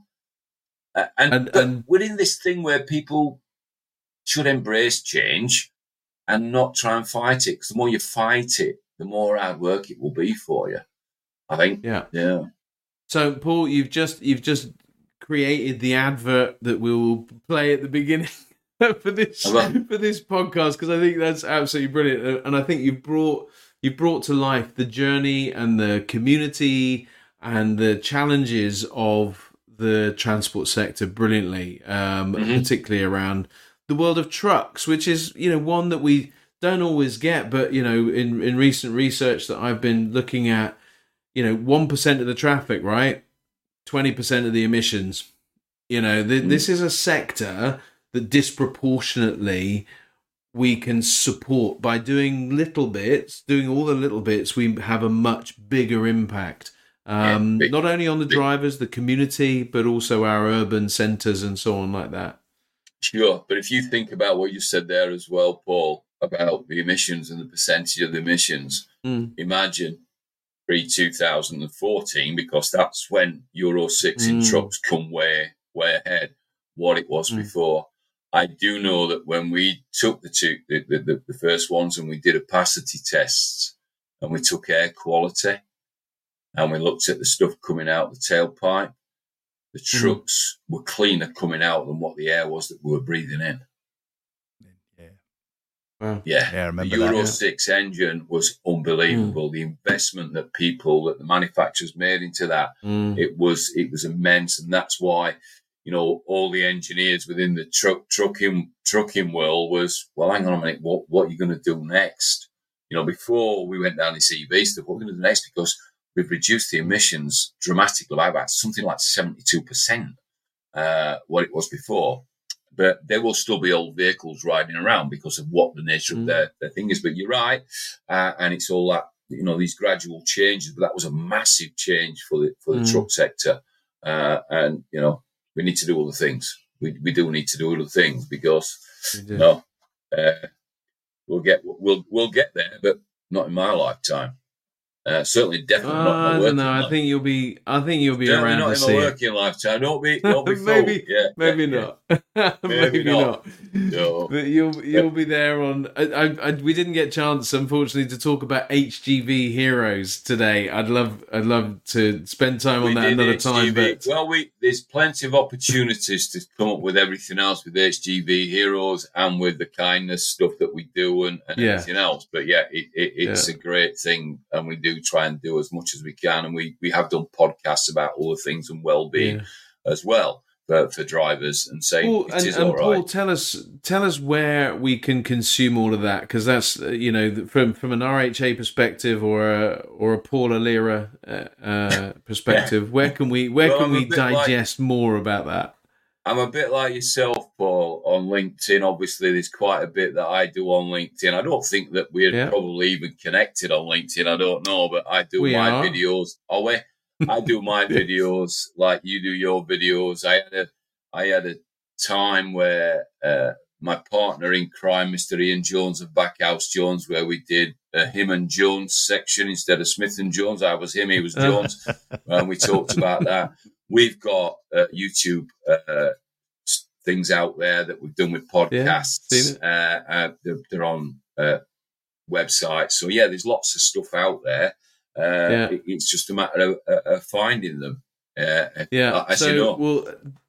Uh, and, and, and we're in this thing where people should embrace change and not try and fight it. Because the more you fight it, the more hard work it will be for you. I think. Yeah. Yeah. So, Paul, you've just you've just created the advert that we'll play at the beginning for this for this podcast, because I think that's absolutely brilliant, and I think you've brought you've brought to life the journey and the community and the challenges of the transport sector brilliantly, um, mm-hmm. particularly around the world of trucks, which is, you know, one that we don't always get, but you know, in in recent research that I've been looking at, you know, one percent of the traffic, right? twenty percent of the emissions. You know, th- mm. this is a sector that disproportionately we can support by doing little bits, doing all the little bits. We have a much bigger impact, um, yeah, big, not only on the big. drivers, the community, but also our urban centres and so on like that. Sure. But if you think about what you said there as well, Paul, about the emissions and the percentage of the emissions, mm. imagine pre two thousand fourteen, because that's when Euro six mm. in trucks come way, way ahead what it was mm. before. I do know that when we took the two, the, the, the first ones and we did opacity tests and we took air quality and we looked at the stuff coming out the tailpipe, the trucks mm. were cleaner coming out than what the air was that we were breathing in. Yeah. Wow. Yeah, yeah I remember the Euro that, yeah. six engine was unbelievable. Mm. The investment that people, that the manufacturers made into that, mm. it was it was immense, and that's why, you know, all the engineers within the truck trucking trucking world was, well, hang on a minute, what what are you going to do next? You know, before we went down this E V stuff, what are we going to do next? Because we've reduced the emissions dramatically by about something like seventy-two percent uh, what it was before. But there will still be old vehicles riding around because of what the nature mm. of their, their thing is. But you're right. Uh, and it's all that, you know, these gradual changes. But that was a massive change for the for the mm. truck sector. Uh, and, you know, we need to do other things. We we do need to do other things because, you know, uh, we'll get we'll we'll get there, but not in my lifetime. Uh, certainly, definitely uh, not in my I working don't know. life. I think you'll be. I think you'll be Certainly around not to in see my it. working lifetime. Don't be. Don't be maybe. fooled. Yeah, maybe yeah, not. Yeah. maybe, maybe not. not. No. But you'll you'll be there on. I, I, I, we didn't get a chance, unfortunately, to talk about H G V Heroes today. I'd love. I'd love to spend time we on that another H G V. time. But well, we there's plenty of opportunities to come up with everything else with H G V Heroes and with the kindness stuff that we do and, and yeah. everything else. But yeah, it, it, it's yeah. a great thing, and we do try and do as much as we can. And we, we have done podcasts about all the things and well-being yeah. as well for, for drivers and saying Paul, it and, is and all Paul, right. tell us tell us where we can consume all of that, because that's uh, you know from from an R H A perspective or a or a Paul Alira uh, uh, perspective. yeah. Where can we where well, can we digest like, more about that? I'm a bit like yourself, Paul, on LinkedIn. Obviously, there's quite a bit that I do on LinkedIn. I don't think that we're yeah. probably even connected on LinkedIn. I don't know, but I do we my are. videos. Are we? I do my yes. videos like you do your videos. I had a, I had a time where uh, my partner in crime, Mister Ian Jones of Backhouse Jones, where we did a him and Jones section instead of Smith and Jones. I was him, he was Jones, and we talked about that. We've got uh, YouTube uh, things out there that we've done with podcasts. Yeah, uh, uh, they're, they're on uh, websites. So, yeah, there's lots of stuff out there. Uh, yeah. it, it's just a matter of, uh, of finding them. Uh, yeah, as so, you know. well,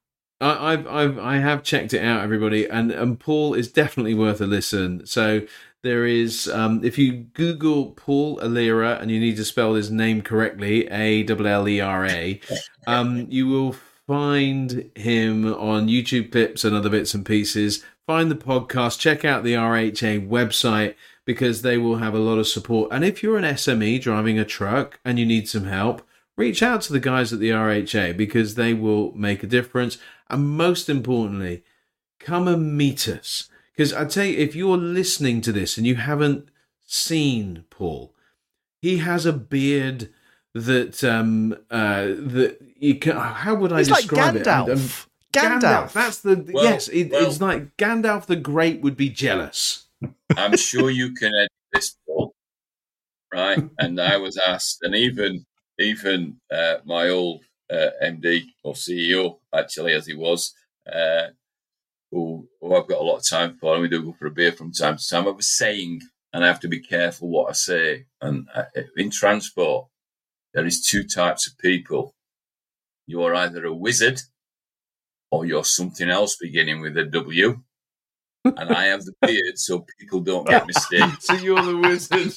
I, I've, I've, I have checked it out, everybody, and, and Paul is definitely worth a listen. So, there is, um, if you Google Paul Alira, and you need to spell his name correctly, A L L E R A, um, you will find him on YouTube clips and other bits and pieces. Find the podcast, check out the R H A website, because they will have a lot of support. And if you're an S M E driving a truck and you need some help, reach out to the guys at the R H A, because they will make a difference. And most importantly, come and meet us. Because I tell you, if you're listening to this and you haven't seen Paul, he has a beard that um uh that you can. How would I He's describe like Gandalf. it? Um, Gandalf. Gandalf. That's the well, yes. It, well, it's like Gandalf the Great would be jealous. I'm sure you can edit this, Paul. Right? And I was asked, and even even uh, my old uh, M D or C E O, actually, as he was. Uh, Who, who I've got a lot of time for, and we do go for a beer from time to time. I was saying, and I have to be careful what I say, and in transport, there is two types of people. You are either a wizard or you're something else beginning with a W. And I have the beard so people don't get mistaken. So you're the wizard.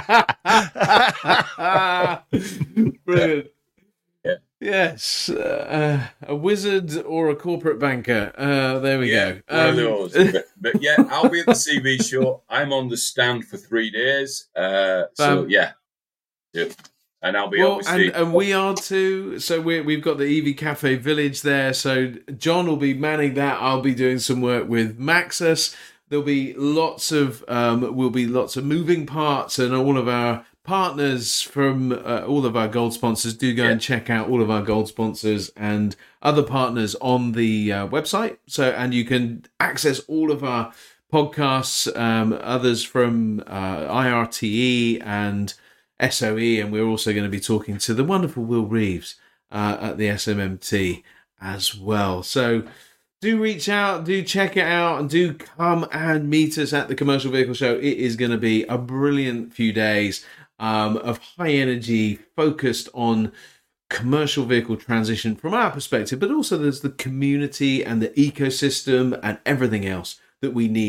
Brilliant. Yeah. Yes, uh, a wizard or a corporate banker. Uh, there we yeah, go. One um, of those. But, but yeah, I'll be at the C V show. I'm on the stand for three days. Uh, so um, yeah. yeah, and I'll be well, obviously. And, and we are too. So we we've got the E V Cafe Village there. So John will be manning that. I'll be doing some work with Maxus. There'll be lots of um, will be lots of moving parts, and all of our partners from uh, all of our gold sponsors. Do go yeah. and check out all of our gold sponsors and other partners on the uh, website. So, and you can access all of our podcasts, um, others from uh, I R T E and S O E, and we're also going to be talking to the wonderful Will Reeves uh, at the S M M T as well. So do reach out, do check it out, and do come and meet us at the Commercial Vehicle Show. It is going to be a brilliant few days um, of high energy, focused on commercial vehicle transition from our perspective, but also there's the community and the ecosystem and everything else that we need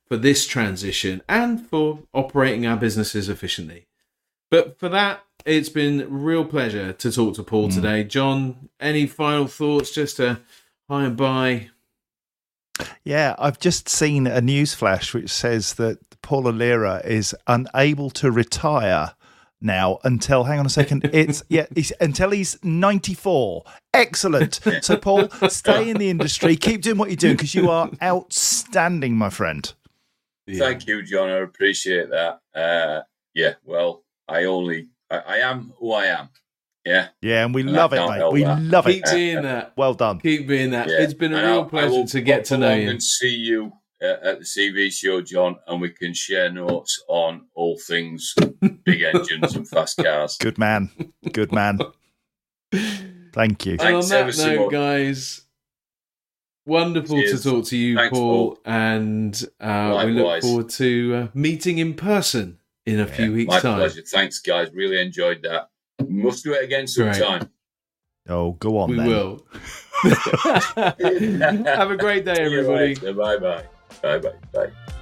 for this transition and for operating our businesses efficiently. But for that, it's been a real pleasure to talk to Paul mm. today. John, any final thoughts just to hi and bye? Yeah, I've just seen a news flash which says that Paul Alira is unable to retire now until, hang on a second, it's yeah, he's, until he's ninety-four. Excellent. So, Paul, stay in the industry, keep doing what you're doing because you are outstanding, my friend. Yeah. Thank you, John. I appreciate that. Uh, yeah, well, I only, I, I am who I am. Yeah. Yeah, and we and love it, mate. We that. love Keep it. Keep being that. Well done. Keep being that. Yeah. It's been a and real I'll, pleasure to get to know you. And see you uh, at the C V show, John, and we can share notes on all things big engines and fast cars. Good man. Good man. Thank you. And on that note, guys, wonderful Cheers. to talk to you, Thanks, Paul, Paul. And uh, we look forward to uh, meeting in person in a yeah, few weeks' my time. My pleasure. Thanks, guys. Really enjoyed that. We must do it again sometime. Oh, go on, we then. will. Have a great day, everybody. Bye-bye. Bye-bye. Bye.